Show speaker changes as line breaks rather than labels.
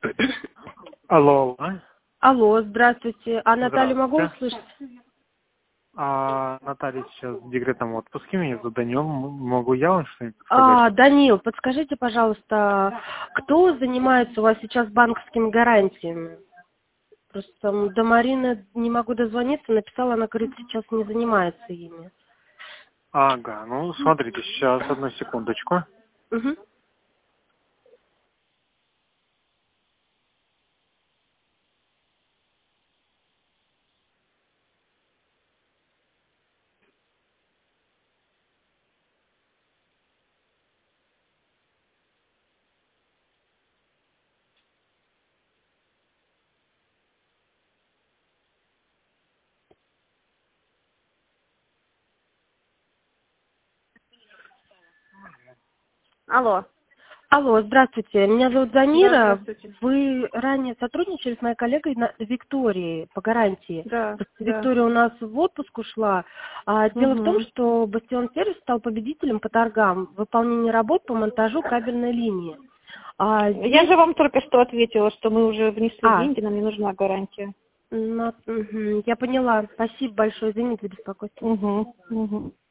Алло, алло.
Алло, здравствуйте. А Наталью могу
Здравствуйте.
услышать?
Наталья сейчас в декретном отпуске, меня зовут Данил. Могу я вам что-нибудь сказать?
Данил, подскажите, пожалуйста, кто занимается у вас сейчас банковскими гарантиями? Просто до Марины не могу дозвониться, написала, она говорит, сейчас не занимается ими.
Ага, ну смотрите, сейчас, одну секундочку.
Угу.
Алло.
Алло, здравствуйте. Меня зовут Замира.
Да, здравствуйте.
Вы ранее сотрудничали с моей коллегой Викторией по гарантии.
Да,
Просто
да.
Виктория у нас в отпуск ушла. Дело в том, что Бастион Сервис стал победителем по торгам в выполнении работ по монтажу кабельной линии.
Я же вам только что ответила, что мы уже внесли деньги, нам не нужна гарантия.
Я поняла. Спасибо большое. Извините за беспокойство.
Угу.